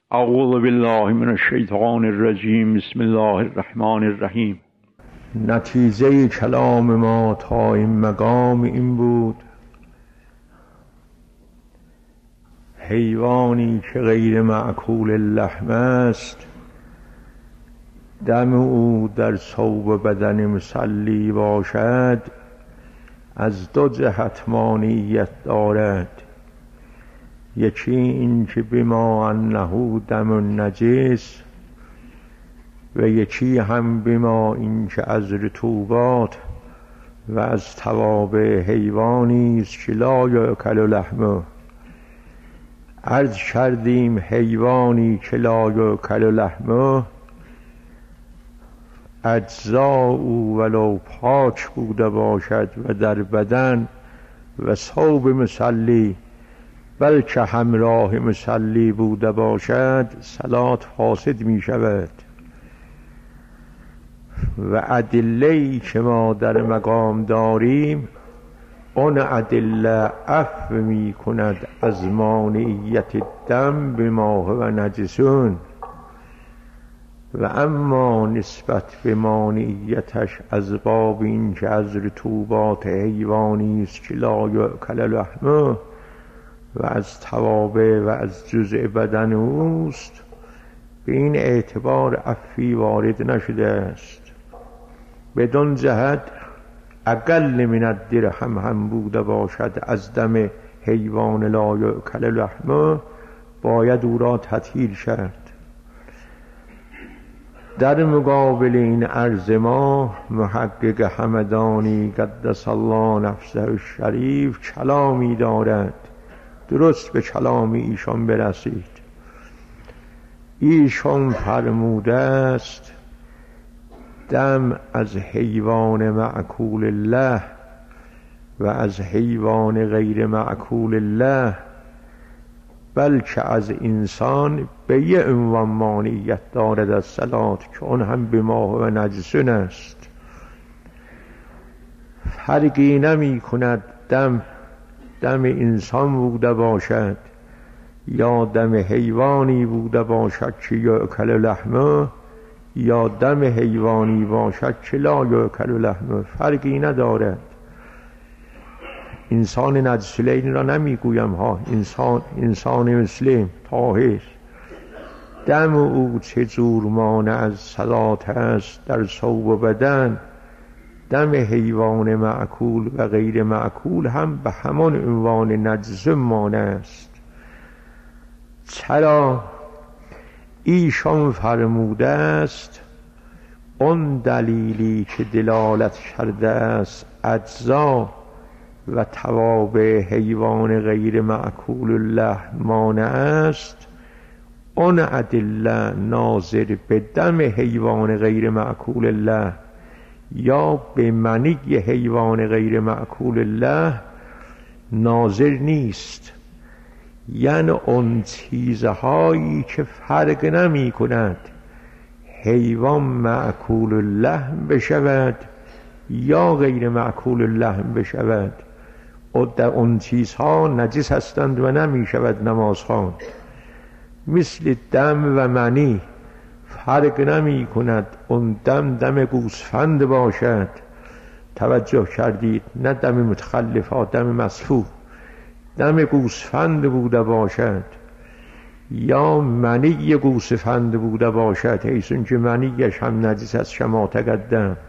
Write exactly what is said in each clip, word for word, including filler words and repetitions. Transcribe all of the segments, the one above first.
اعوذ بالله من الشیطان الرجیم. بسم الله الرحمن الرحیم. نتیجه کلام ما تا این مقام این بود: حیوانی که غیر مأکول اللحم است، دم او در صوب بدن مصلی باشد، از دو جهت مانعیت دارد. یکی این که بما انه دم نجس، و یکی هم بما این که از رطوبات و از توابع حیوانی است که لا یأکل لحمه. عرض کردیم حیوانی که لا یأکل لحمه، اجزا او ولو پاک بوده باشد و در بدن و ثوب مصلی، بلکه همراه مصلی بوده باشد، صلات فاسد می شود. و ادله‌ای که ما در مقام داریم، اون ادله عفو می کند از مانعیت دم به ما هو نجسون، و اما نسبت به مانعیتش از باب این که از رطوبات حیوانی است که لا یأکل لحمه و از توابع و از جزء بدن اوست، به این اعتبار عفوی وارد نشده است. بدون جهت اقل من الدرهم هم بوده باشد از دم حیوان لا یأکل لحمه، باید او را تطهیر کرد. در مقابل این عرض ما محقق همدانی قدس الله نفسه الشریف کلامی دارد، درست به کلام ایشان برسید. ایشان فرموده است: دم از حیوان مأکول الله و از حیوان غیر مأکول الله، بلکه از انسان به یه عنوان مانعیت دارد از صلات، که اون هم به ما و نجسون است. فرقی نمی کند دم دم انسان بوده باشد یا دم حیوانی بوده باشد که یأکل لحمه، یا دم حیوانی باشد که لا یأکل لحمه، فرقی ندارد. انسان نجسلین را نمیگویم ها، انسان انسان مسلم طاهر، دم او چجور مانع از صلات است در صوب بدن، دم حیوان مأکول و غیر مأکول هم به همان عنوان نجس مانع است. چرا؟ ایشان فرموده است اون دلیلی که دلالت کرده است اجزا و توابع حیوان غیر مأکول الله مانع است، اون ادله ناظر به دم حیوان غیر مأکول الله یا به منی حیوان غیر مأکول الله ناظر نیست. یعنی اون چیزهایی که فرق نمی کند حیوان مأکول اللحم بشود یا غیر مأکول اللحم بشود، و در اون چیزها نجس هستند و نمی شود نماز خواند. مثل دم و منی فرق نمی کند اون دم دم گوسفند باشد، توجه کردید، نه دم متخلفات، دم مصفوح، دم گوسفند بوده باشد یا منی گوسفند بوده باشد، حیثون که منیش هم نجس از شما تقدم،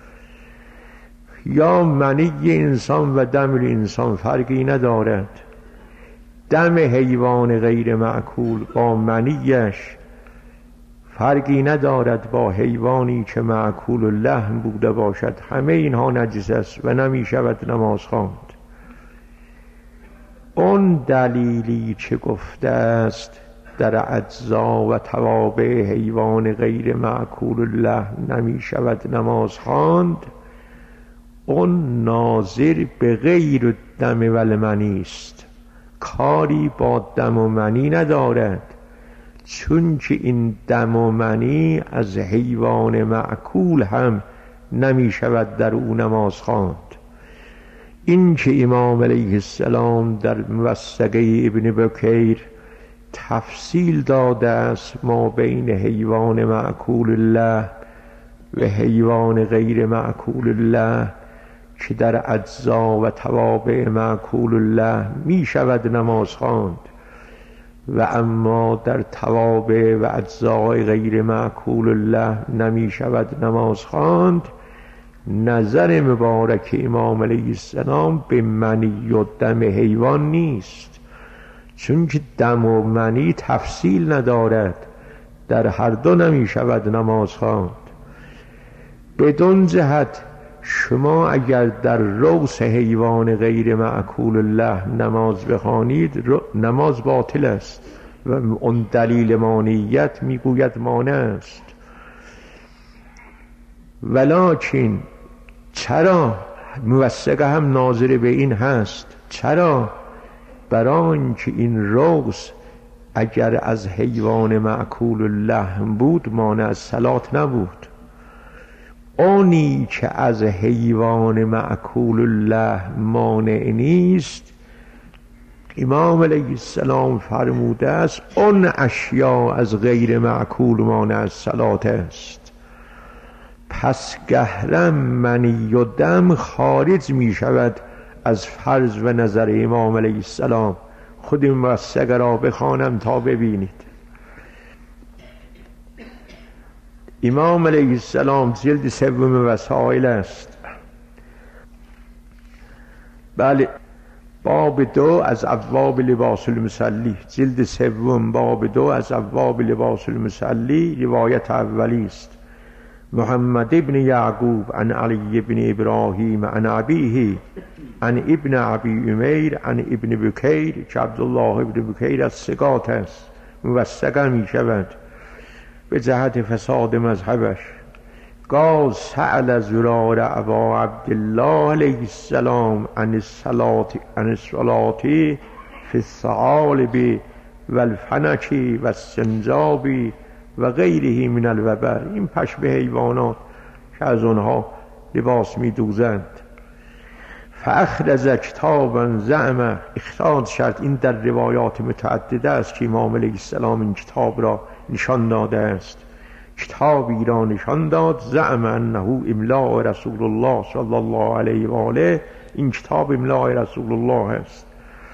یا منی انسان و دم انسان فرقی ندارد. دم حیوان غیر مأکول با منیش فرقی ندارد با حیوانی که مأکول اللحم بوده باشد، همه اینها نجس است و نمی شود نماز خواند. اون دلیلی که گفته است در اجزا و توابع حیوان غیر مأکول اللحم نمی شود نماز خواند، اون ناظر به غیر دم و المنی است، کاری با دم و منی ندارد، چون که این دم و منی از حیوان مأکول هم نمی شود در او نماز خواند. این که امام علیه السلام در موثقه ابن بکیر تفصیل داده است ما بین حیوان معقول الله و حیوان غیر معقول الله که در اجزا و توابع معقول الله می شود نماز خواند و اما در توابع و اجزای غیر معقول الله نمی شود نماز خواند. نظر مبارک امام علیه السلام به منی و دم حیوان نیست، چون که دم و منی تفصیل ندارد، در هر دو نمی شود نماز خواند. بدون جهت شما اگر در روث حیوان غیر معقول الله نماز بخوانید نماز باطل است و اون دلیل مانعیت میگوید مانع است. ولکن چرا موثقه هم ناظر به این هست؟ چرا؟ برای اینکه این روث اگر از حیوان معقول الله بود مانع از صلات نبود. اونی که از حیوان معقول الله مانع نیست، امام علیه السلام فرموده است اون اشیاء از غیر معقول مانع از صلات است. پس گهرم منی و دم خارج می شود از فرض و نظر امام علیه السلام. خود این موثقه را بخوانم تا ببینید. امام علیه السلام جلد سوم وسائل است. بله، باب دو از ابواب لباس المصلی، جلد سوم باب دو از ابواب لباس المصلی، روایت اولی است. محمد ابن یعقوب عن علی ابن ابراهیم عن ابیه عن ابن ابی امیر عن ابن بکیر که عبدالله ابن بکیر از ثقات است، موثقه می شود به جهت فساد مذهبش. قال سأل زرار ابا عبدالله علیه السلام عن الصلاة عن الصلاة فی الثعالب والفنک والسنجاب و غیره من الوبر. این پشم حیوانات که از آنها لباس می دوزند. فاخرج کتابا زعم، اخراج شرط. این در روایات متعدده است که امام علیه السلام این کتاب را نشان داده است. کتابی را نشان داد زعم انه املاء رسول الله صلی الله علیه و آله. این کتاب املاء رسول الله است.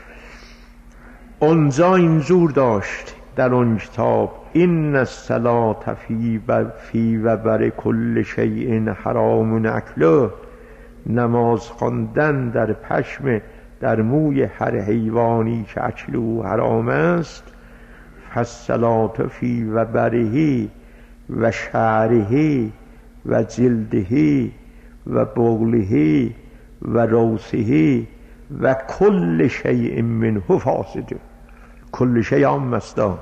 اونجا این زور داشت در اون کتاب این الصلاة فی و فی و بر کل شیء حرام اکله. نماز خواندن در پشم در موی هر حیوانی که اکل او حرام است. فالصلاة فی و بره و شعره و جلده و بغله و روثه و کل شیء منه فاسد. کل شیء هم مصدر.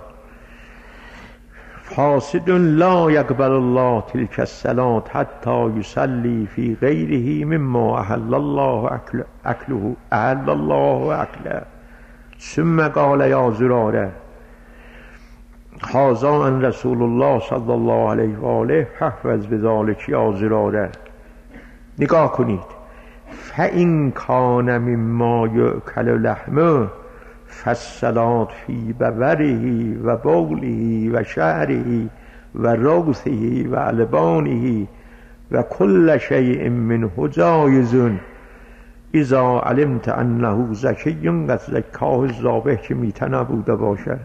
فاسد لا یقبل الله تلك الصلاة حتی یصلی فی غیره مما احل الله اکله احل الله اکله. ثم قال یا زراره هذا عن رسول الله صلی الله علیه و آله فاحفظ بذلک یا زراره. نگاه کنید. فإن کان مما یأکل لحمه فالصلاة فی ببره و بغله و شعره و روثه و البانه و کل شیء منه جایز اذا علمت انه زکی قد زکاه الذابح، که میته نبوده باشد.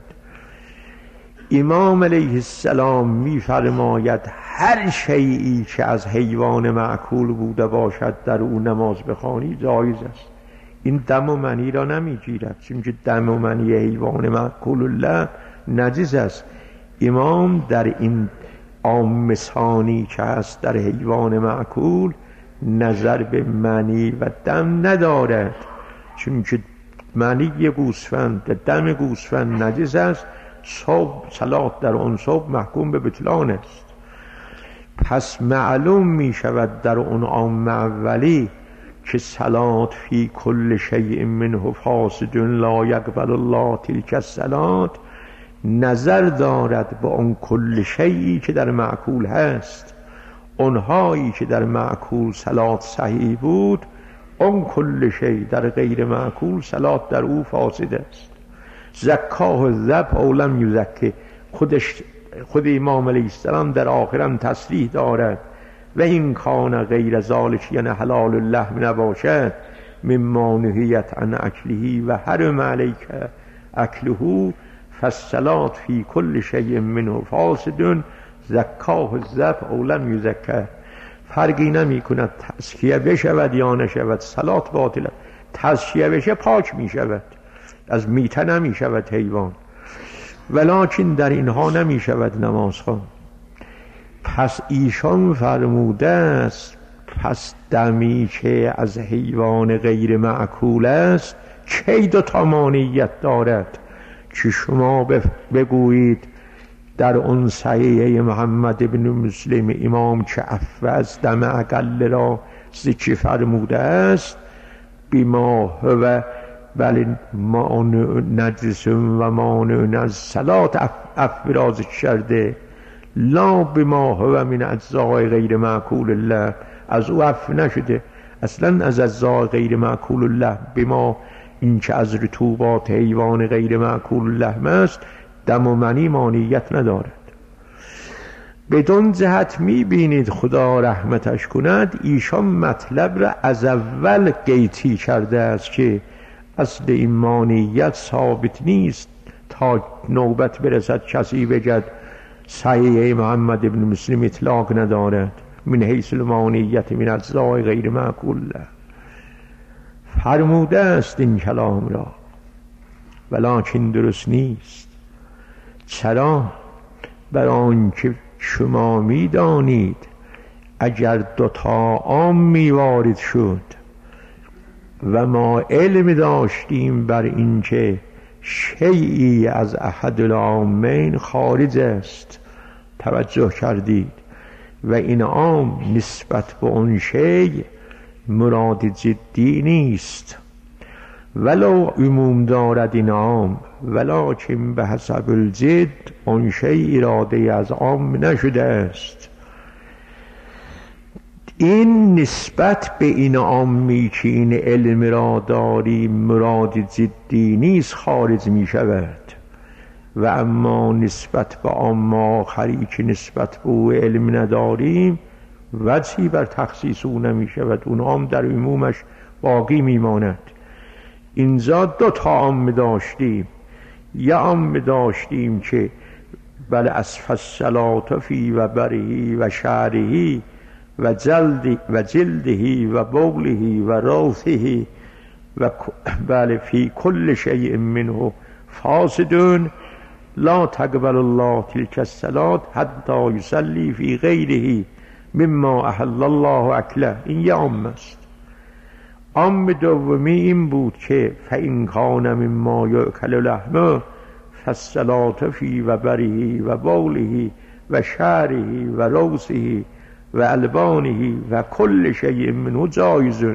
امام علیه السلام میفرماید هر شیئی که از حیوان معقول بوده باشد در او نماز بخوانی جایز است. این دم و منی را نمیگیرد، چون که دم و منی حیوان معقول الله نجس است. امام در این عام ثانی که هست در حیوان معقول نظر به منی و دم ندارد، چون که منی گوسفند دم گوسفند نجس است. صبح صلات در اون صبح محکوم به بطلان است. پس معلوم می شود در اون عام اولی که صلات فی کل شیء منه فاسد لا یقبل الله تلک الصلاة نظر دارد به اون کل شیئی که در معقول هست. اونهایی که در معقول صلات صحیح بود، اون کل شیء در غیر معقول صلات در او فاسد است. زکاه الذبح او لم یزکه، خودش خود امام علیه السلام در آخرم تصریح دارد و این کان غیر ذالک، یعنی حلال اللحم نباشد، مما نهیت عن اکله و حرم علیک اکله، فالصلاة فی کل شیء منه فاسد زکاه الذبح او لم یزکه. فرقی نمی کند تزکیه بشود یا نشود، صلات باطل. تزکیه بشه پاک می شود، از میته نمی شود حیوان، ولکن در اینها نمی شود نماز خوان. پس ایشان فرموده است پس دمی که از حیوان غیر معکول است کی دو تا مانعیت دارد که شما بگویید در اون صحیحه محمد ابن مسلم امام که عفو از دم اقل را ذکر فرموده است، بما هو ولی مانع نجس و مانع از صلات عفو را ذکر کرده، لا بما هو من اجزاء غیر معکول الله، از او عفو نشده اصلا از اجزاء غیر معکول الله، بما این که از رطوبات حیوان غیر معکول الله است دم و منی مانعیت ندارد. بدون جهت میبینید خدا رحمتش کند ایشان مطلب را از اول قیطی کرده است که اصل این مانعیت ثابت نیست تا نوبت برسد کسی بگد صحیح محمد ابن مسلم اطلاق ندارد من حیث المانعیت من اجزاء غیر معکول الله. فرموده است این کلام را ولکن درست نیست. چرا؟ بر آنکه شما میدانید اگر دوتا عام میوارد شد و ما علم داشتیم بر اینکه شیئی از احد العامین خارج است، توجه کردید، و این عام نسبت به اون شیء مراد جدی نیست، ولو عموم دارد این عام، ولکن به حسب الجد اون شیء اراده از عام نشده است. این نسبت به این عامی که این علم را داریم مراد جدی نیست خارج می شود، و اما نسبت به عام آخری که نسبت به او علم نداریم وجهی بر تخصیص او نمی شود، اون عام در عمومش باقی می ماند. اینجا دو تا عام داشتیم، یا عام داشتیم که بل اسف الصلاة فی و برهی و شعرهی و جلد و جلدهی و بولهی و روثهی و بل فی کل شیء منه فاسدون لا تقبل الله تلك الصلاة حتی یصلی فی غیره مما احل الله اکله. این یه عام است. عام دومی این بود که فإن کان مما یأکل لحمه فالصلاة فی و برهی و بوله و شعرهی و روثهی و البانهی و کل شیء منه جایزون.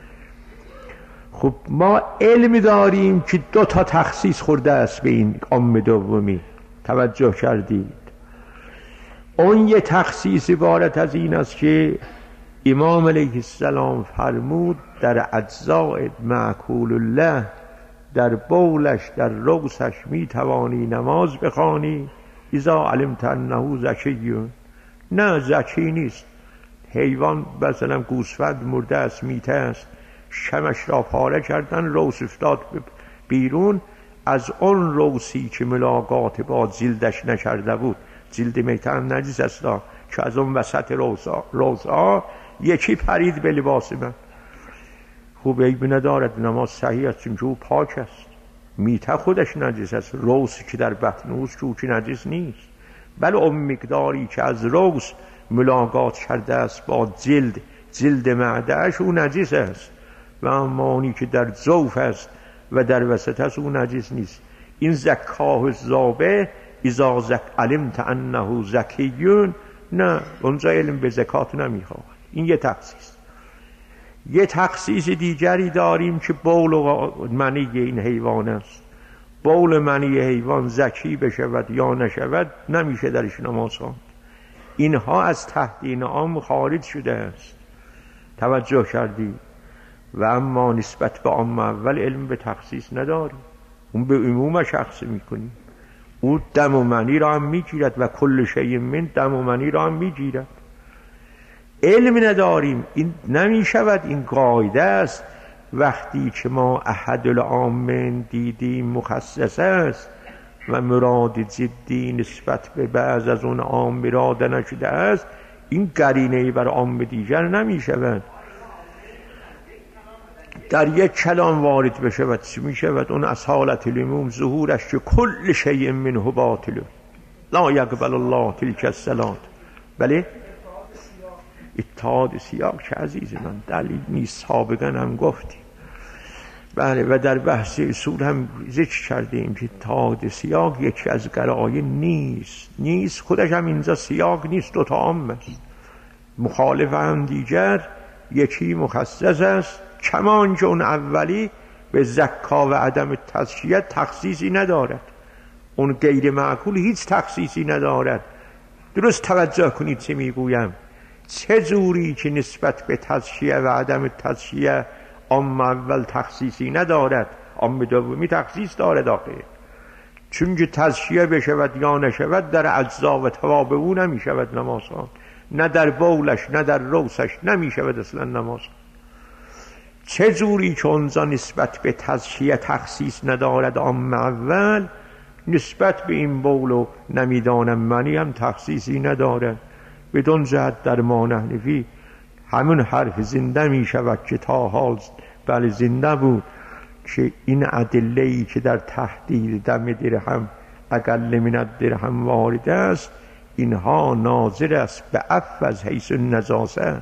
خب ما علم داریم که دو تا تخصیص خورده است به این عام دومی، توجه کردید. اون یه تخصیص عبارت از این است که امام علیه السلام فرمود در اجزاء معکول الله، در بولش در روثش می توانی نماز بخوانی اذا علمت انه زکی. نه زکی نیست. حیوان مثلا گوسفند مرده است، میته است، شمش را پاره کردن، روث افتاد بیرون، از اون روثی که ملاقات با جلدش نکرده بود، جلد میته هم نجس است که از اون وسط روثا روثا یکی پرید به لباس من، خوب عیبی ندارد، نماز صحیح است چون که او پاک است. میته خودش نجس است، روثی که در بطن اوست که او که نجس نیست، بل اون مقداری که از روث ملاقات کرده است با جلد جلد معدهش او نجس است، و امانی که در جوف است و در وسط است او نجس نیست. این زکاه الذابح اذا زک علمت انه زکیون، نه اونجا علم به زکات نمیخواد. این یه تخصیص. یه تخصیص دیگری داریم که بول و منی این حیوان است. بول منی حیوان زکی بشود یا نشود نمیشه درش نماز خواند. اینها از تحت این عام خارج شده است، توجه کردی. و اما نسبت به عام اول علم به تخصیص نداریم. اون به عموم شخص میکنیم. او دم و منی را هم میگیرد و کل شیء من دم و منی را هم میگیرد. علم نداریم، این نمیشود، این قاعده است. وقتی که ما احد العامین دیدیم مخصص است و مراد جدی نسبت به بعض از اون عام اراده نشده است، این قرینه بر عام دیگر نمیشود. در یک کلام وارد بشود چی میشود؟ اون اصالت العموم ظهورش که کل شیء منه باطل لا یقبل الله تلک الصلات. بله اتحاد سیاق که عزیز من دلیل نیست، سابقا هم گفتیم. بله و در بحث اصول هم ذکر کردیم که اتحاد سیاق یکی از قرائن نیست نیست خودش هم اینجا سیاق نیست، دو تا عام است. مخالف هم دیگر یکی مخصص است، کمان که اون اولی به زکا و عدم تزکیه تخصیصی ندارد، اون غیر معقول هیچ تخصیصی ندارد. درست توجه کنید چه میگویم. چه جوری که نسبت به تزکیه و عدم تزکیه عام اول تخصیصی ندارد، عام دومی تخصیص دارد آخه. چون که تزکیه بشود یا نشود در اجزا و توابع او نمیشود نماز خواند، نه در بولش نه در روسش نمیشود اصلا نماز. چه جوری که اونجا نسبت به تزکیه تخصیص ندارد عام اول، نسبت به این بول و نمیدانم منی هم تخصیصی ندارد. بدون جهت در ما نحنفی همون حرف زنده می شود که تا حال بله زنده بود که این ادله‌ای که در تحدید دم درهم اقل من الدرهم وارد است، اینها ناظر است به عفو از حیث النجاسه،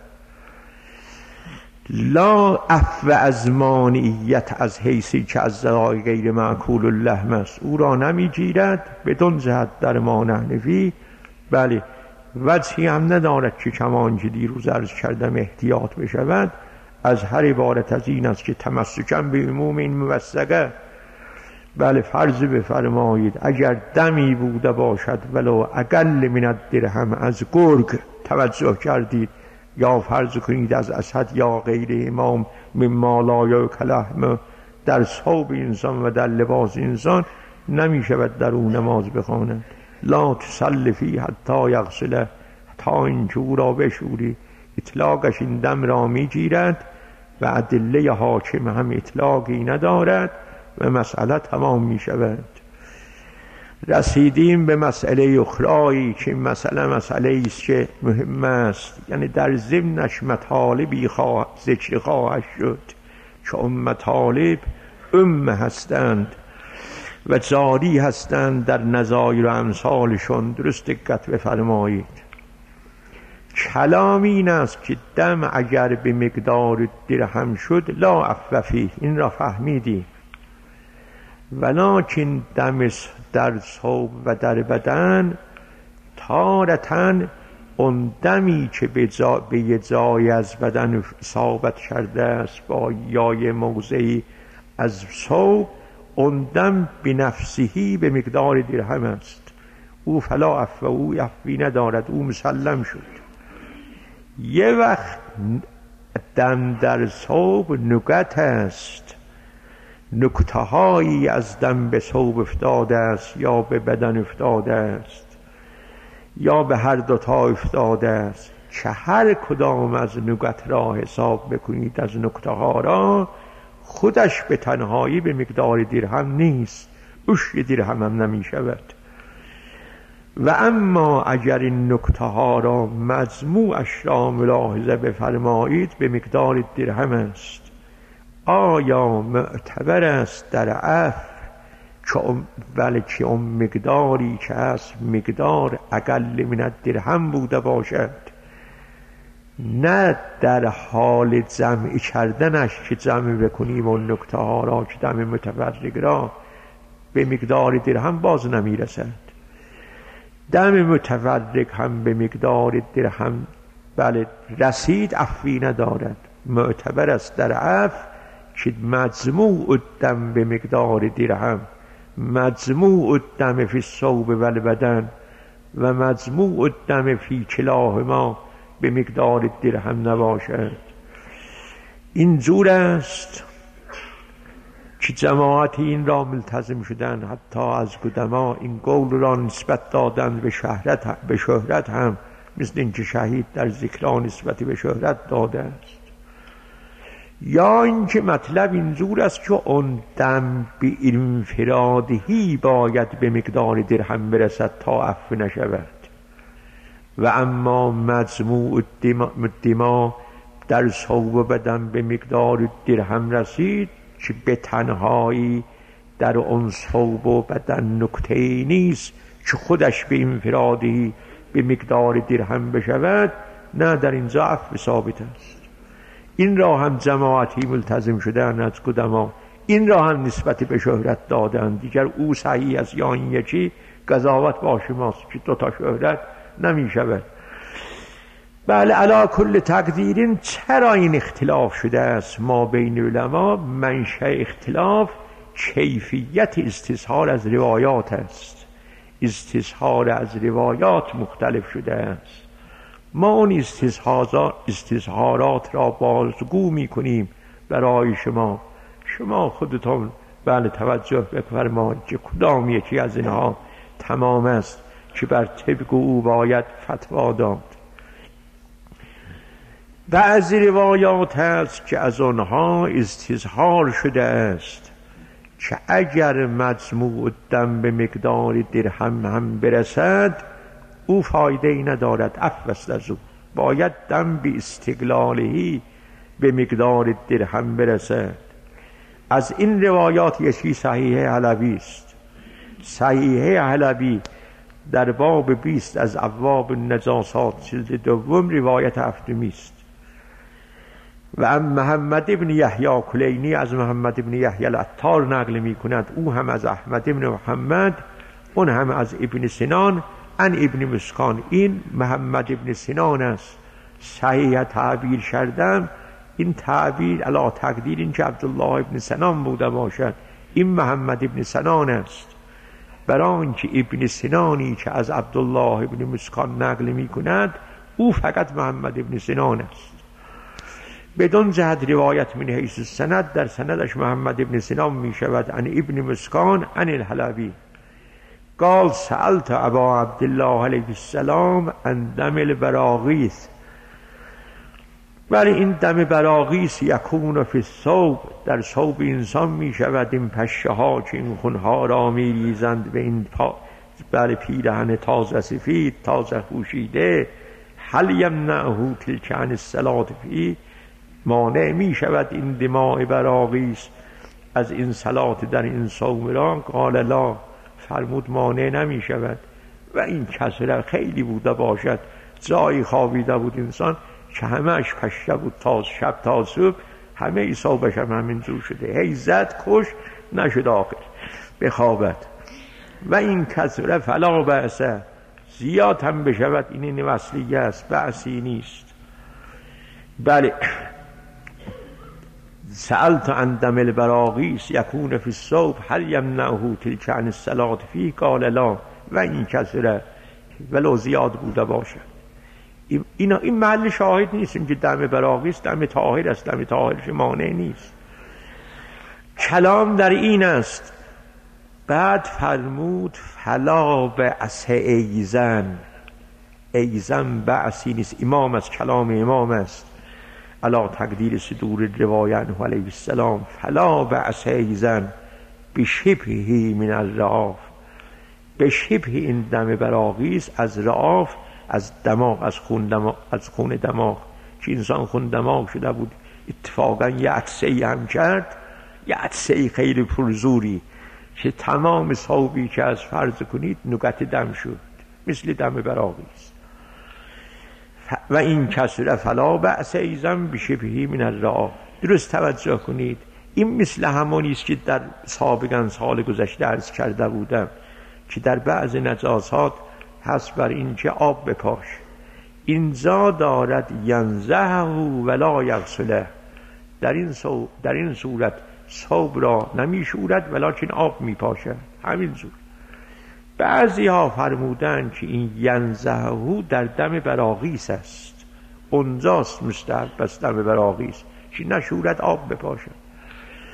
لا عفو از مانعیت از حیثی که از ذرای غیر معقول اللحم است. او را نمی گیرد بدون جهت در ما نحنفی. بله وجهی هم ندارد که کمان که دیروز عرض کردم احتیاط بشود از هر عبارت از این است که تمسکم به عموم این موثقه. بله فرض بفرمایید اگر دمی بوده باشد ولو اقل من الدرهم از گرگ، توجه کردید، یا فرض کنید از اسد یا غیر امام مما لا یاکل لحمه، در ثوب انسان و در لباس انسان نمی شود در اون نماز بخواند. لا تصلی فیه حتی یغسله، تا اینکه او را بشوری. اطلاقش این دم را می گیرد و ادله حاکم هم اطلاقی ندارد و مسئله تمام می شود. رسیدیم به مسئله اخرایی که مسئله مسئله است که مهم است، یعنی در ضمنش مطالبی خواه ذکر خواهد شد که ام مطالب ام هستند و جاری هستند در نظایر و امثالشون. درست دقت بفرمایید. کلام این است که دم اگر به مقدار درهم شد لا عفو فیه، این را فهمیدی، ولکن دم در ثوب و در بدن تارتن اون دمی که به, جا به یه جای از بدن اصابت کرده است با یا یه موضعی از ثوب، اون دم به نفسهی به مقدار درهم است. او فلا عفو، او عفوی ندارد، او مسلم شد. یه وقت دم در ثوب نکت است، نکته هایی از دم به ثوب افتاده است یا به بدن افتاده است یا به هر دوتا افتاده است که هر کدام از نکت را حساب بکنید از نکته ها را، خودش به تنهایی به مقدار درهم نیست، عشر درهم هم نمی شود. و اما اگر این نکته ها را مجموعش را ملاحظه بفرمایید به مقدار درهم است. آیا معتبر است در عفو که بلکه اون مقداری که هست مقدار اقل من الدرهم بوده باشد، نه در حال جمع کردنش که جمع بکنیم اون نکته ها را که دم متفرق را به مقدار درهم باز نمیرسد. دم متفرق هم به مقدار درهم بله رسید، عفوی ندارد. معتبر است در عفو که مجموع الدم به مقدار درهم، مجموع الدم فی الثوب و البدن و مجموع الدم فی کلاهما به مقدار درهم نباشد. این جور است که که جماعتی این را ملتزم شدن، حتی از قدما این قول را نسبت دادن به شهرت به شهرت هم، مثل اینکه شهید در ذکران نسبتی به شهرت داده است. یا اینکه مطلب اینجور است که اون دم به انفرادهی باید به مقدار درهم برسد تا عفو نشود، و اما مجموع دما در صوب بدن به مقدار درهم رسید که به تنهایی در اون صوب بدن نکته نیست که خودش به انفرادهی به مقدار درهم بشود، نه در اینجا عفو ثابت است. این را هم جماعتی ملتزم شدن از قدما، این را هم نسبت به شهرت دادن. دیگر او صحیح است یا این یکی قضاوت با شماست که دو تا شهرت نمی شود. بله، علی کل تقدیرین چرا این اختلاف شده است ما بین علما؟ منشأ اختلاف کیفیت استظهار از روایات است. استظهار از روایات مختلف شده است. ما اون استظهارات را بازگو می کنیم برای شما. شما خودتون بله توجه بفرمایید که کدام یکی از اینها تمام است که بر طبق او باید فتوا داد. بعضی روایات هست که از آنها استظهار شده است که اگر مجموع دم به مقدار درهم هم برسد او فایده ای ندارد، عفو است از او، باید دم به استقلالهی به مقدار درهم برسد. از این روایات یکی صحیح حلبی است. صحیح حلبی در باب بیست از ابواب النجاسات جلد دوم روایت هفتمی است. و ام محمد ابن یحیی کلینی از محمد ابن یحیی العطار نقل می کند، او هم از احمد ابن محمد، اون هم از ابن سنان ان ابن مسکان. این محمد ابن سنان است. صحیح تعبیر کردم، این تعبیر علا تقدیر این که عبدالله ابن سنان بوده باشد، این محمد ابن سنان است. برای آنکه ابن سنانی که از عبدالله ابن مسکان نقل می کند او فقط محمد ابن سنان است. بدون جهت روایت من حیث السند، در سندش محمد ابن سنان می شود عن ابن مسکان عن الحلبی قال سألت ابا عبدالله علیه السلام عن دم البراغیث. ولی این دم براغیث یکون فی الثوب، در ثوب انسان می شود. این پشه ها که این خونها را می ریزند به این بر پیرهن تازه سفید تازه پوشیده، هل یمنعه تلک عن الصلاة فیه، مانع می شود این دماء براغیث از این صلات در این صوم را؟ قال لا، فرمود مانع نمی شود. و این کسره خیلی بوده باشد، جایی خوابیده بود انسان که همهش پشه بود تا شب تا صبح، همه ای صوبش هم همینجور شده، هی زد کش نشد آخر بخوابد. و این کسره فلا بأسه، زیاد هم بشود این این وصلیه است، بأسی نیست. بله، سألت عن دم البراغیث یکون فی الثوب هل یمنعه تلک عن الصلاة فیه قال لا. و این کسره ولو زیاد بوده باشد. این این محل شاهد نیستیم که دم براغیث دم طاهر است، دم طاهرش مانع نیست. کلام در این است. بعد فرمود فلا بأس ایزن، ایزن بأسی نیست، امام است، کلام امام است علا تقدیر صدور روایت علیه السلام. فلا بأس ایزن بشبهی من الرعاف، به شبه این دم براغیث از رعاف، از دماغ، از خون دماغ، از خون دماغ که انسان خون دماغ شده بود. اتفاقا یه عدسه‌ای هم کرد، یه عدسه‌ای خیلی پرزوری که تمام صوبی که از فرض کنید نوبت دم شد، مثل دم براغیث. و این کسره فلا بأس ایزن بشبهی من الرعاف. درست توجه کنید، این مثل همونی است که در سابقا سال گذشته عرض کرده بودم که در بعض نجاسات هست بر این که آب بپاش، اینجا دارد ینزهه ولا یغسله، در این سو در این صورت ثوب را نمی شورد ولکن آب می پاشد. همین زور. بعضی ها فرمودن که این ینزهه در دم براغیث است، اونجاست مستحب است دم براغیث که نشورد آب بپاشد.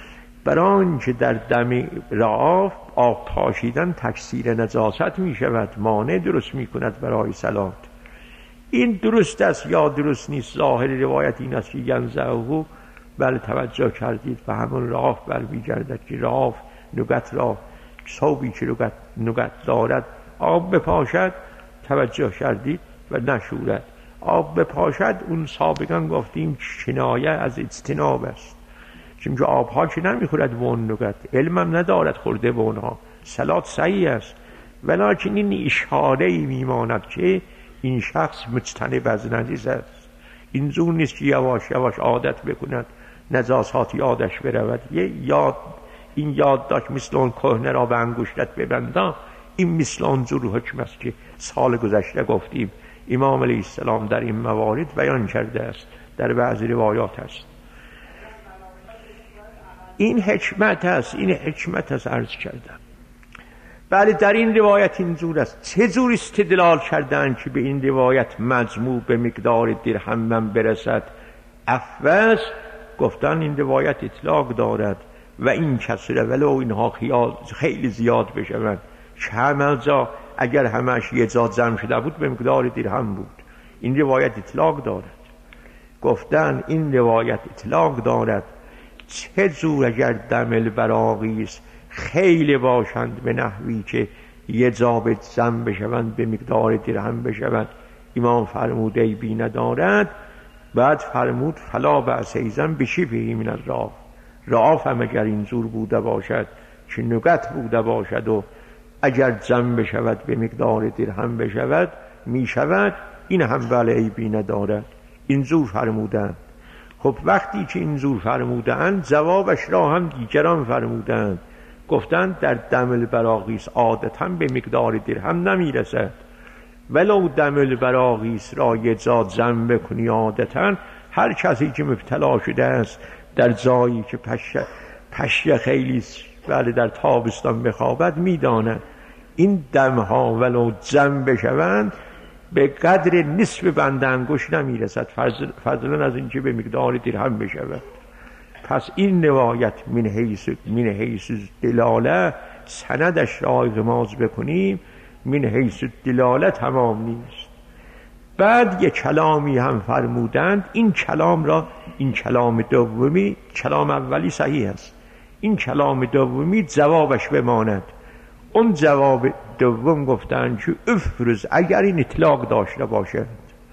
برای آنچه در دم رعاف آب پاشیدن تکثیر نجاست می شود، مانع درست می کند برای صلات. این درست است یا درست نیست؟ ظاهر روایت این است که ینزعه، بله توجه کردید، و همون رعاف برمی گردد که رعاف نگت را ثوبی که نگت, نگت دارد آب بپاشد، توجه کردید، و نشورد. آب بپاشد اون سابقا گفتیم کنایه از اجتناب است، چون که آبها که نمیخورد و اون نگت، علمم ندارد خورده به اونها، صلات صحیح است، ولیکن این اشاره‌ای میماند که این شخص مجتنب از نجس است. این زور نیست که یواش یواش عادت بکند نجاسات یادش برود. یه یاد این یاد داشت مثل اون کهنه را به انگشتت ببندا، این مثل اون زور حکم است که سال گذشته گفتیم امام علیه السلام در این موارد بیان کرده است، در بعضی روایات است. این حکمت است، این حکمت است عرض کردم. بله در این روایت این زور است. چه زور استدلال کردن که به این روایت مجموع به مقدار درهم من برسد افوز؟ گفتن این روایت اطلاق دارد و این کسره ولو اینها خیلی زیاد بشوند، که همه جا اگر همش یه جا جمع شده بود به مقدار درهم بود. این روایت اطلاق دارد. گفتن این روایت اطلاق دارد. چه زور اگر دم البراغیس خیلی باشند به نحوی که یه جا به جمع بشوند به مقدار درهم بشوند، امام فرموده ای بی ندارد. بعد فرمود فلا بأس ایزن بشبهی من الرعاف. رعاف هم اگر این زور بوده باشد که نگت بوده باشد و اگر جمع بشود به مقدار درهم بشود می شود، این هم بله عیبی ندارد. این زور فرمودن. خب وقتی که این زور فرمودن، جوابش را هم دیگران فرمودن، گفتند در دم البراغیس عادتا به مقدار درهم نمی رسد، ولو دم البراغیس را یه جا جمع بکنی عادتا، هر کسی که مبتلا شده است در جایی که پشه, پشه خیلی بله در تابستان بخوابد میداند این دمها ولو جمع بشوند به قدر نصف بند انگشت نمیرسد، فضلا از اینکه به مقدار درهم بشود. پس این روایت من حیث من حیث دلاله سندش را اغماض بکنیم، من حیث دلاله تمام نیست. بعد یک کلامی هم فرمودند، این کلام را این کلام دومی، کلام اولی صحیح است، این کلام دومی جوابش بماند. اون جواب دوم گفتند که افرز اگر این اطلاق داشته باشد،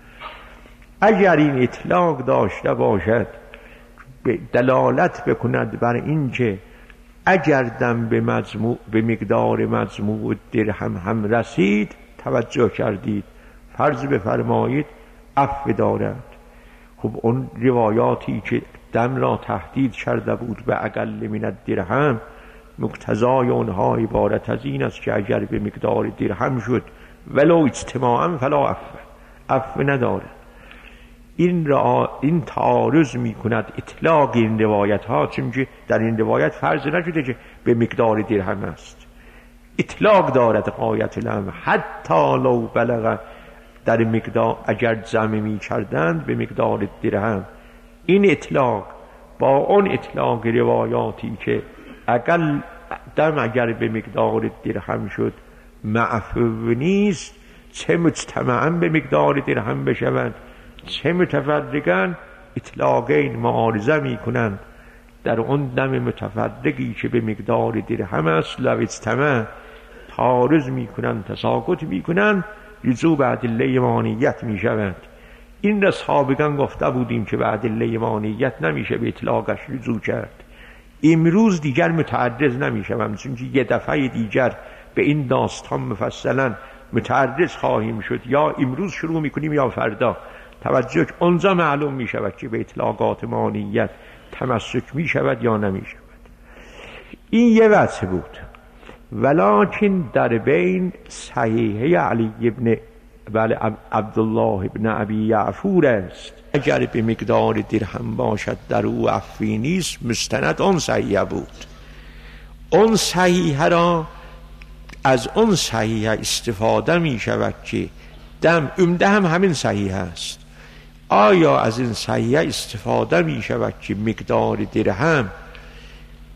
اگر این اطلاق داشته باشد به دلالت بکند بر اینکه اگر دم به مجموع به مقدار مجموع درهم هم رسید، توجه کردید، فرض بفرمایید عفو دارد. خب اون روایاتی که دم را تهدید کرده بود به اقل من الدرهم، مقتضای اونها عبارت از این است که اگر به مقدار درهم شد ولو اجتماعا فلا عفو، عفو ندارد. این را این تعارض می کند اطلاق این روایت ها، چون که در این روایت فرض نشده که به مقدار درهم است، اطلاق دارد غایت الامر، حتی لو بلغ در مقدار اگر جمع می کردند به مقدار درهم. این اطلاق با اون اطلاق روایاتی که اقل دم اگر به مقدار درهم شد معفو نیست، چه مجتمعاً به مقدار درهم بشوند چه متفرقاً، اطلاقین معارضه می کنند. در اون دم متفرقی که به مقدار درهم است لو اجتمع، تعارض می کنند، تساقط می کنند، رجوع به ادله مانعیت می شود. این را سابقاً گفته بودیم که به ادله مانعیت نمیشه به اطلاقش رجوع کرد. امروز دیگر متعرض نمی شوم، چون که یه دفعه دیگر به این داستان مفصلا متعرض خواهیم شد، یا امروز شروع میکنیم یا فردا. توجه، اونجا معلوم می شود که به اطلاقات مانعیت تمسک می شود یا نمی شود. این یه وجه بود. ولکن در بین صحیحه علی ابن بله عبدالله ابن ابی یعفور است، اگر به مقدار درهم باشد در او عفوی نیست، مستند اون صحیحه بود. اون صحیحه را از اون صحیحه استفاده می شود که دم عمده هم همین صحیحه است. آیا از این صحیحه استفاده می شود که مقدار درهم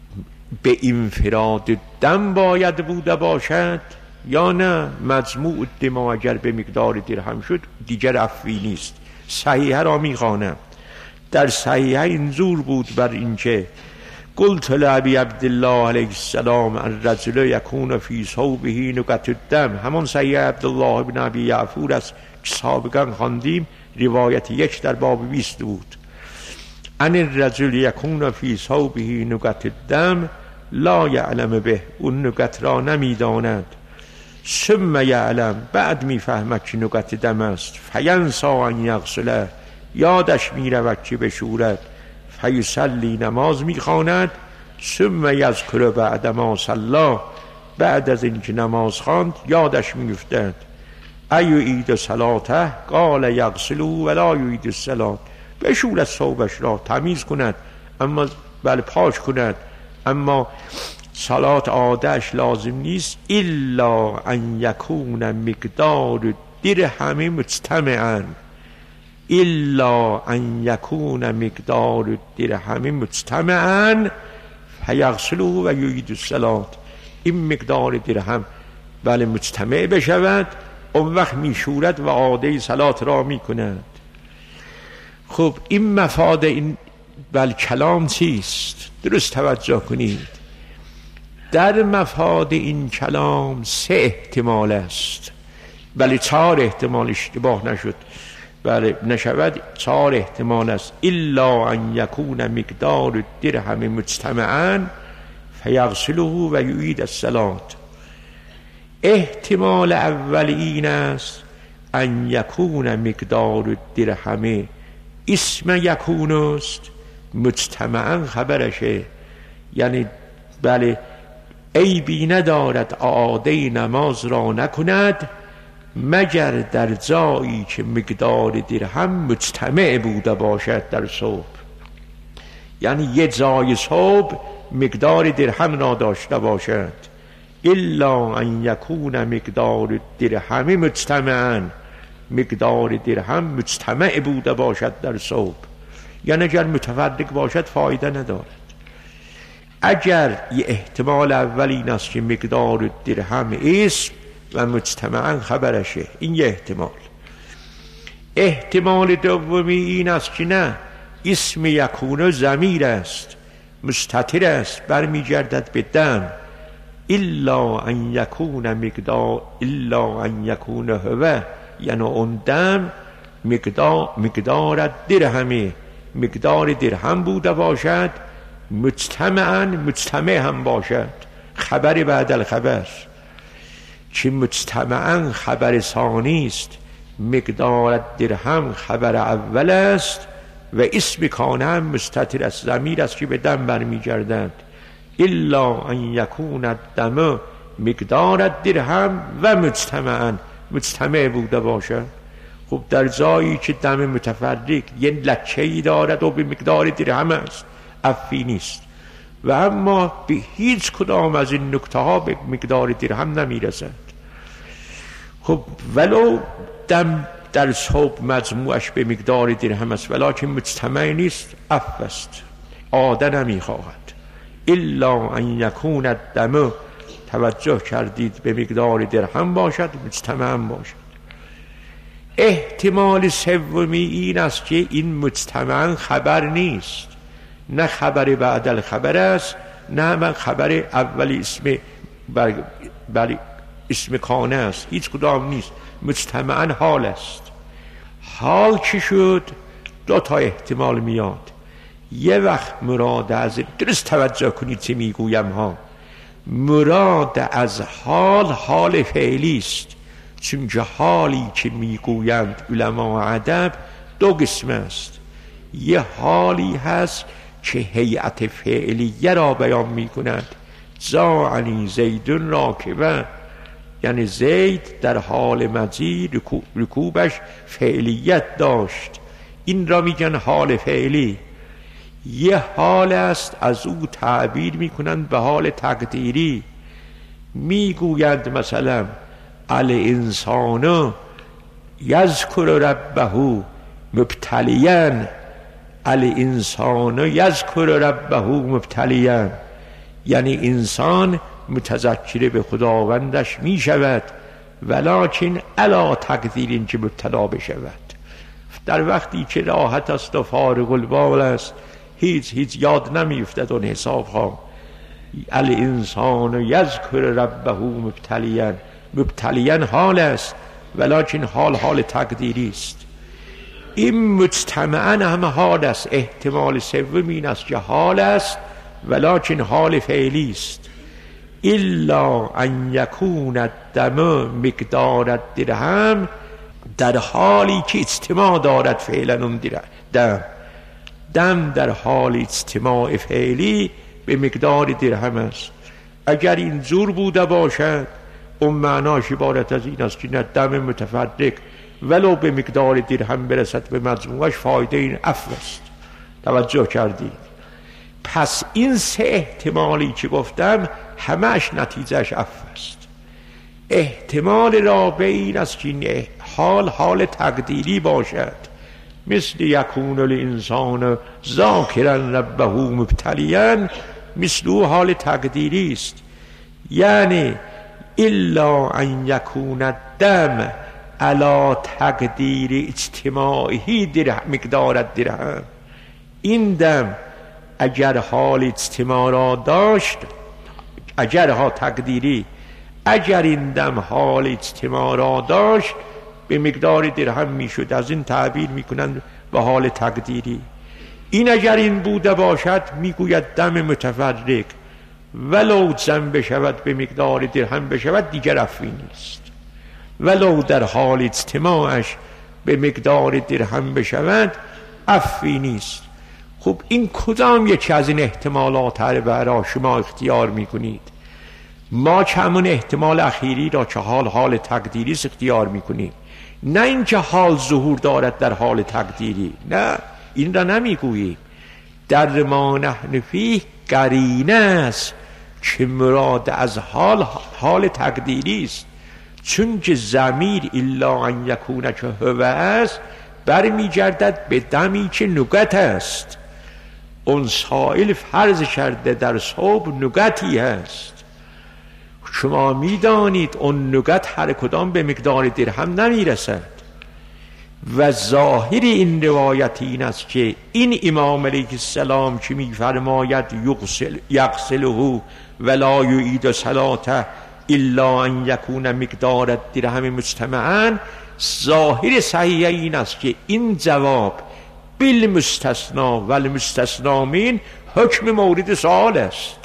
به انفراد دم باید بوده باشد یا نه مجموع دم اگر به مقدار درهم شد دیگر عفوی نیست. صحیحه را میخوانم. در صحیحه اینجور بود بر اینکه قلت لابی عبدالله علیه السلام الرجل یکون فی ثوبه نقط الدم، همان صحیح عبدالله بن ابی یعفور است که سابقا خواندیم، روایت یک در باب بیست بود. ان الرجل یکون فی ثوبه نقط الدم لا یعلم به، اون نقط را نمیداند. ثم یعلم، بعد میفهمد که نقط دم است. فینسا ان یغسله، یادش میرود که بشورد. فیصلی، نماز میخواند. ثم یذکر بعد ما صلی، بعد از اینکه نماز خواند یادش میافتد. ایعید صلاته قال یغسل ولا یعید الصلاه، بشورد ثوبش را، تمیز کند، اما بله پاک کند، اما صلات عادهش لازم نیست. الا ان یکون مقدار درهم مجتمعا، الا ان یکون مقدار درهم مجتمعا فیغسله و یعید الصلاه، این مقدار درهم بله مجتمع بشود، اون وقت میشورد و عاده صلات را میکند. خب این مفاد این بل کلام چیست؟ درست توجه کنید. در مفاد این کلام سه احتمال است، بله چهار احتمال، اشتباه نشد بله نشود، چهار احتمال است. الا ان یکون مقدار درهم مجتمعا فیغسله و یعید الصلاه. احتمال اول این است ان یکون مقدار درهم اسم یکون است، مجتمعا خبرشه، یعنی بله عیبی ندارد عاده نماز را نکند مگر در جایی که مقدار درهم مجتمع بوده باشد در صبح، یعنی یه جای صبح مقدار درهم را داشته باشد. الا ان یکون مقدار درهم مجتمعا، مقدار درهم مجتمع بوده باشد در صبح، یعنی اگر متفرق باشد فایده ندارد. اگر یه احتمال اول این است که مقدار درهم اسم و مجتمعا خبرشه، این یه احتمال. احتمال دومی این است که نه، اسم یکون ضمیر است، مستتر است، برمیگردد به دم. الا ان یکون مقدار، الا ان یکون هو، یعنی اون دم مقدار مقدار درهمه، مقدار درهم بوده باشد، مجتمعا مجتمع هم باشد، خبر بعد الخبر، که مجتمعا خبر ثانی است، مقدار درهم خبر اول است و اسم کان هم مستتر است، ضمیر است که به دم برمیگردد. الا ان یکون الدم مقدار درهم و مجتمعا، مجتمع بوده باشد. خب در جایی که دم متفرق یه لکه‌ای دارد و به مقدار درهم است عفی نیست، و اما به هیچ کدام از این نکته ها به مقدار درهم نمیرسد. خب ولو دم در صبح مجموعش به مقدار درهم است ولیکن مجتمع نیست، عفو است، عاده نمیخواهد. الا ان یکون الدم، توجه کردید، به مقدار درهم باشد، مجتمع باشد. احتمال سومی این است که این مجتمع خبر نیست، نه خبر بعد الخبر است، نه من خبر اول اسم بر بر اسم کانه است، هیچ کدام نیست، مجتمعا حال است. حال چی شد؟ دو تا احتمال میاد. یه وقت مراد از، درست توجه کنید چه میگویم ها، مراد از حال حال فعلی است، چون حالی که میگویند علما ادب دو قسم است. یه حالی هست که هیئت فعلیه را بیان میکند، جاءنی زید راکبا، یعنی زید در حال مجی رکوبش فعلیت داشت، این را میگن حال فعلی. یه حال است از او تعبیر میکنند به حال تقدیری، میگویند مثلا الانسان یذکر ربه مبتلیا، الانسان یذکر ربه مبتلیا، یعنی انسان متذکر به خداوندش می شود ولکن علی تقدیر که مبتلا بشود. در وقتی که راحت است و فارغ البال است، هیچ هیچ یاد نمیفتد اون حساب ها. الانسان یذکر ربه مبتلیا، مبتلیا حال است ولکن حال حال تقدیری است. این مجتمعاً هم حال است. احتمال سوم این است که حال است ولکن حال فعلی است. الا ان یکون الدم مقدار الدرهم، در حالی که اجتماع دارد فعلا اون دم، دم در حال اجتماع فعلی به مقدار درهم است. اگر این جور بوده باشد اون معناش عبارت از این است که نه دم متفرق ولو به مقدار درهم برسد به مجموعش فایده این عفو است. توجه کردید؟ پس این سه احتمالی که گفتم همش نتیجهش عفو است. احتمال رابع این است که این حال حال تقدیری باشد، مثل یکون الانسان ذاکرا ربه مبتلیا، مثل او حال تقدیری است. یعنی الا ان یکون الدم علی تقدیر اجتماعی درهم مقدار درهم، این دم اگر حال اجتماع را داشت، اگر ها تقدیری، اگر این دم حال اجتماع را داشت به مقدار درهم میشد. از این تعبیر میکنند به حال تقدیری. این اگر این بوده باشد میگوید دم متفرق ولو جمع بشود به مقدار درهم بشود دیگر عفوی نیست، ولو در حال اجتماعش به مقدار درهم بشود عفوی نیست. خب این کدام یکی از این احتمالات رو برای شما اختیار میکنید؟ ما که همون احتمال اخیری را که حال حال تقدیری است اختیار میکنیم، نه اینکه حال ظهور دارد در حال تقدیری، نه این را نمیگوییم. در ما نحن فیه قرینه است که مراد از حال حال تقدیری است، چون که ضمیر الا ان یکون که هو است برمیگردد به دمی که نگت است. اون سائل فرض کرده در صبح نگتی هست. شما میدانید اون نگت هر کدام به مقدار درهم نمیرسد و ظاهر این روایت این است که این امام علیه السلام که میفرماید یغسل یغسله ولا یعید صلاته الا ان یکون مقدار الدرهم مجتمعا، ظاهر صحیح این است که این جواب بالمستثنا و المستثنا من حکم مورد سوال است.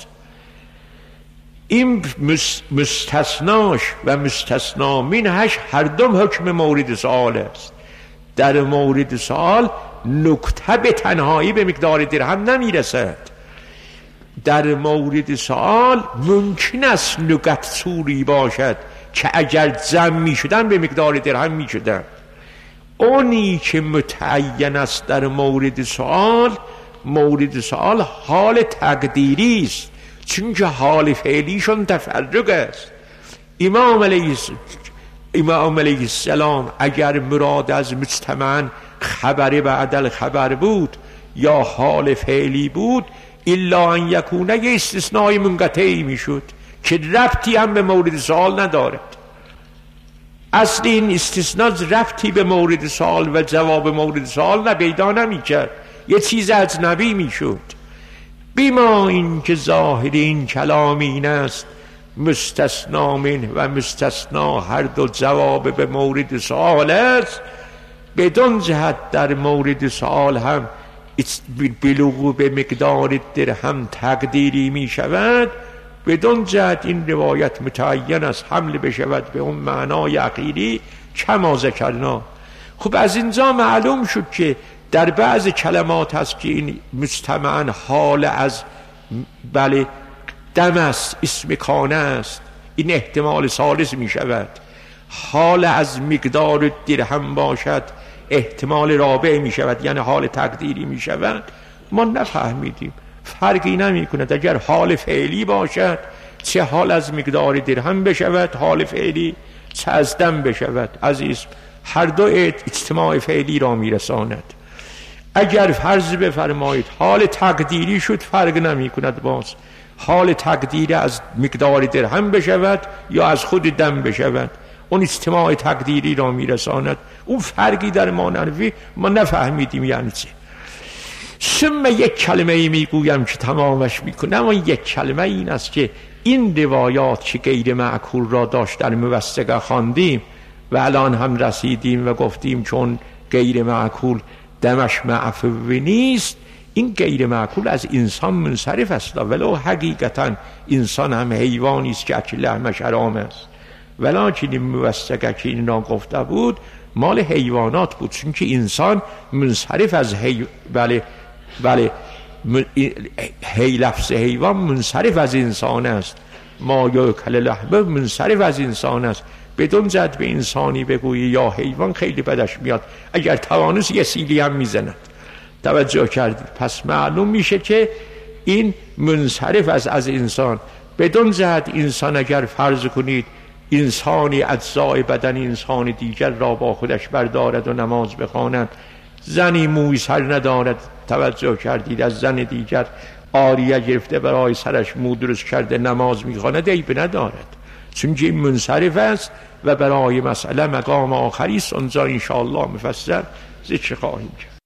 این مستثناش و مستثنا منهش هر دوم حکم مورد سوال است. در مورد سوال نکته به تنهایی به مقدار درهم نمیرسد. در مورد سوال ممکن است نکت سوری باشد که اگر جمع می شدن به مقدار درهم می شدن. اونی که متعین است در مورد سوال، مورد سوال حال تقدیری است، چون که حال فعلیشون تفرق است. امام علیه امام علیه السلام اگر مراد از مجتمعاً خبر بعد الخبر بود یا حال فعلی بود، الا ان یکونه یه استثنای منقطعی میشد که ربطی هم به مورد سوال ندارد. اصل این استثناء ربطی به مورد سوال و جواب مورد سوال نه پیدا نمیکرد، یه چیز اجنبی میشد. بیما این که ظاهر این کلام این است مستثنا من و مستثنا هر دو جواب به مورد سوال است، بدون جهت در مورد سوال هم بلوغ به مقدار درهم تقدیری می شود، بدون جهت این روایت متعین است حمل بشود به اون معنای اخیری کما ذکرنا. خب از اینجا معلوم شد که در بعض کلمات هست که این مجتمعاً حال از بله دم است، اسم کانه است، این احتمال ثالث می شود. حال از مقدار درهم باشد احتمال رابع می شود، یعنی حال تقدیری می شود. ما نفهمیدیم، فرقی نمی کند اگر حال فعلی باشد چه حال از مقدار درهم بشود حال فعلی، چه از دم بشود عزیز، هر دو اجتماع فعلی را می رساند. اگر فرض بفرمایید حال تقدیری شد فرق نمی کند، باز حال تقدیر از مقدار درهم بشود یا از خود دم بشود، اون اجتماع تقدیری را میرساند. اون فرقی در مانوی ما نفهمیدیم یعنی چه. ثم یک کلمه ای میگویم که تمامش میکنم، اما یک کلمه این است که این روایات که غیر معقول را داشت در موثقه خواندیم و الان هم رسیدیم و گفتیم چون غیر معقول دمش معفوی نیست، این غیر معقول از انسان منصرف است، ولو حقیقتا انسان هم حیوانی است که اکل لحمش حرام است، ولکن این موثقه که این را گفته بود مال حیوانات بود، چون که انسان منصرف از حی... بله بله هی لفظ حیوان منصرف از انسان است، ما یاکل لحمه منصرف از انسان است. بدون زد به انسانی بگویی یا حیوان خیلی بدش میاد، اگر توانست یه سیلی هم میزند. توجه کردید؟ پس معلوم میشه که این منصرف از از انسان. بدون زد انسان اگر فرض کنید انسانی اجزای بدن انسان دیگر را با خودش بردارد و نماز بخواند، زنی موی سر ندارد، توجه کردید، از زن دیگر آریه گرفته برای سرش مو درست کرده نماز میخواند، عیب ندارد، چون که این منصرف است و برای مسئله مقام آخری است. اونجا انشاءالله مفصل ذکر خواهیم کرد.